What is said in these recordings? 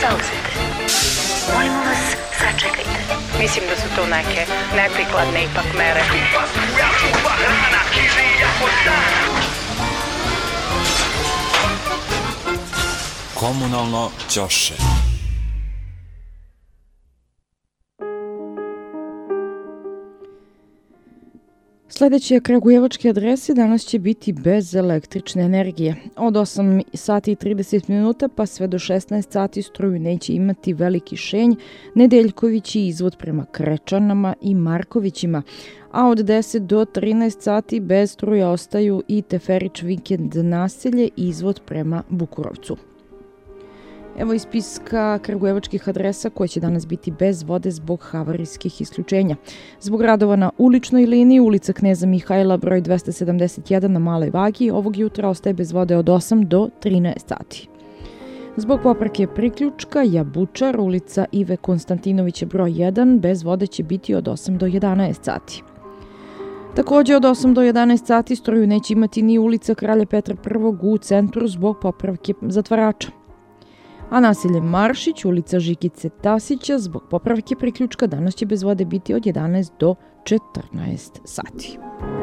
zauzete. Molimo vas, sačekajte. Mislim da su to neke neprikladne ipak mere. Komunalno ćoše. Sledeće kragujevačke adrese danas će biti bez električne energije. Od 8 sati i 30 minuta pa sve do 16 sati struju neće imati Veliki Šenj, Nedeljković i izvod prema Krečanama i Markovićima, a od 10 do 13 sati bez struje ostaju i Teferić vikend naselje i izvod prema Bukurovcu. Evo iz spiska kragujevačkih adresa koje će danas biti bez vode zbog havarijskih isključenja. Zbog radova na uličnoj liniji, ulica Kneza Mihajla broj 271 na Maloj Vagi, ovog jutra ostaje bez vode od 8 do 13 sati. Zbog popravke priključka Jabučar, ulica Ive Konstantinovića broj 1, bez vode će biti od 8 do 11 sati. Također od 8 do 11 sati struju neće imati ni ulica Kralja Petra I u centru zbog popravke zatvarača. A naselje Maršić, ulica Žikice Tasića, zbog popravke priključka danas će bez vode biti od 11 do 14 sati.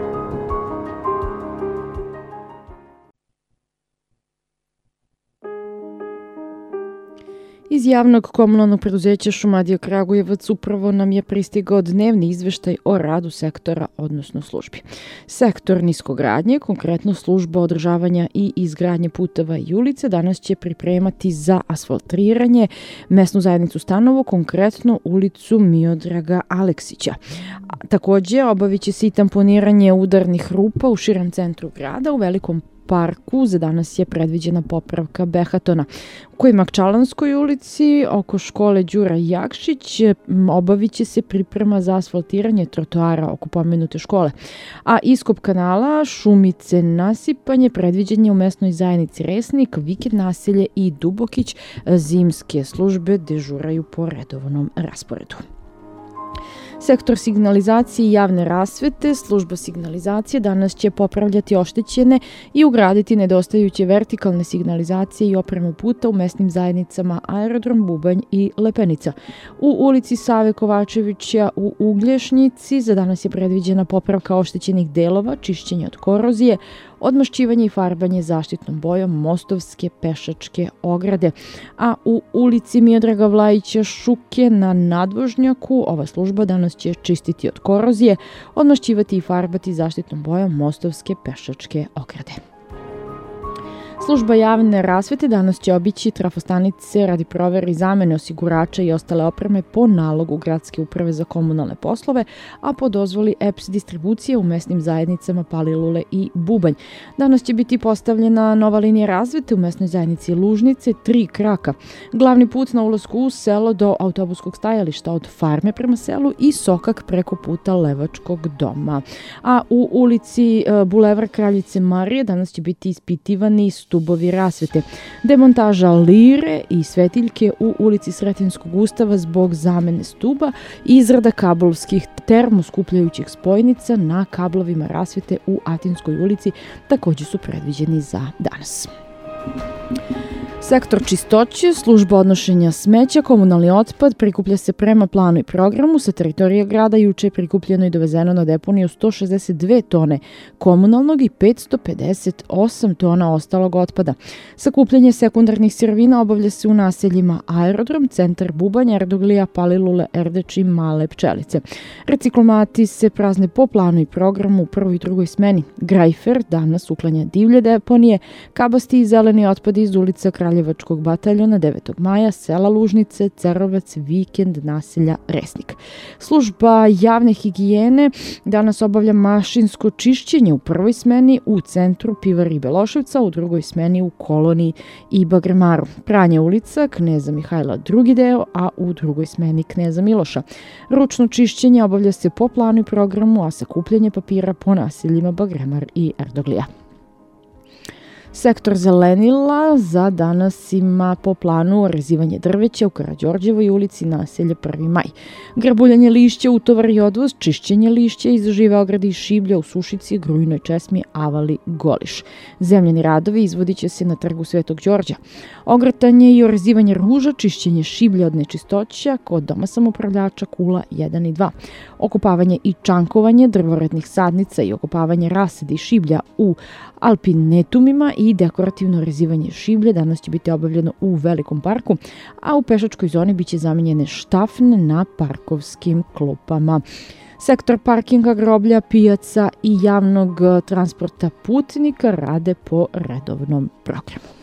Iz javnog komunalnog preduzeća Šumadija Kragujevac upravo nam je pristigao dnevni izveštaj o radu sektora, odnosno službi. Sektor niskogradnje, konkretno služba održavanja i izgradnje puteva i ulice, danas će pripremati za asfaltiranje mesnu zajednicu Stanovo, konkretno ulicu Miodraga Aleksića. Također obavit će se i tamponiranje udarnih rupa u širem centru grada, u Velikom parku za danas je predviđena popravka behatona. U Kojmakčalanskoj ulici oko škole Đura Jakšić obavit će se priprema za asfaltiranje trotoara oko pomenute škole. A iskop kanala Šumice nasipanje predviđen je u mesnoj zajednici Resnik, Vikend naselje i Dubokić. Zimske službe dežuraju po redovnom rasporedu. Sektor signalizacije i javne rasvete, služba signalizacije danas će popravljati oštećene i ugraditi nedostajuće vertikalne signalizacije i opremu puta u mesnim zajednicama Aerodrom, Bubanj i Lepenica. U ulici Save Kovačevića u Uglješnici za danas je predviđena popravka oštećenih delova, čišćenje od korozije, odmašćivanje i farbanje zaštitnom bojom mostovske pešačke ograde. A u ulici Miodraga Vlajića Šuke na nadvožnjaku ova služba danas će čistiti od korozije, odmašćivati i farbati zaštitnom bojom mostovske pešačke ograde. Služba javne rasvete danas će obići trafostanice radi provere i zamene osigurača i ostale opreme po nalogu Gradske uprave za komunalne poslove, a po dozvoli EPS distribucije u mesnim zajednicama Palilule i Bubanj. Danas će biti postavljena nova linija rasvete u mesnoj zajednici Lužnice, 3 kraka. Glavni put na ulasku u selo do autobuskog stajališta od farme prema selu i sokak preko puta Levačkog doma. A u ulici Bulevar Kraljice Marije danas će biti ispitivani stubovi rasvete. Demontaža lire i svetiljke u ulici Sretenskog ustava zbog zamene stuba i izrada kablovskih termoskupljajućih spojnica na kablovima rasvete u Atinskoj ulici također su predviđeni za danas. Sektor čistoće, služba odnošenja smeća, komunalni otpad prikuplja se prema planu i programu. Sa teritorije grada juče je prikupljeno i dovezeno na deponiju 162 tone komunalnog i 558 tona ostalog otpada. Sakupljanje sekundarnih sirovina obavlja se u naseljima Aerodrom, Centar Bubanj, Erdoglija, Palilule, Erdeč i Male Pčelice. Reciklomati se prazne po planu i programu u prvoj i drugoj smeni. Grajfer danas uklanja divlje deponije, kabasti i zeleni otpad iz ulica Kraljevačkog bataljona 9. maja, sela Lužnice, Cerovac, Vikend, naselja Resnik. Služba javne higijene danas obavlja mašinsko čišćenje u prvoj smeni u centru Pivari i Beloševca, u drugoj smeni u Koloniji i Bagremaru. Pranje ulica Kneza Mihajla drugi deo, a u drugoj smeni Kneza Miloša. Ručno čišćenje obavlja se po planu i programu, a sakupljanje papira po naseljima Bagremar i Erdoglija. Sektor zelenila za danas ima po planu orezivanje drveća u Karađorđevoj ulici, naselje 1. maj. Grabuljanje lišća, utovar i odvoz, čišćenje lišća iz žive ograde i šiblja u Sušici, Grujnoj česmi, Avali, Goliš. Zemljani radovi izvodit će se na trgu Svetog Đorđa. Ogratanje i orezivanje ruža, čišćenje šiblja od nečistoća kod doma samoupravljača Kula 1 i 2. Okopavanje i čankovanje drvorednih sadnica i okopavanje rasada i šiblja u alpinetumima i dekorativno orezivanje šiblje danas će biti obavljeno u Velikom parku, a u pešačkoj zoni biće zamenjene štafne na parkovskim klupama. Sektor parkinga, groblja, pijaca i javnog transporta putnika rade po redovnom programu.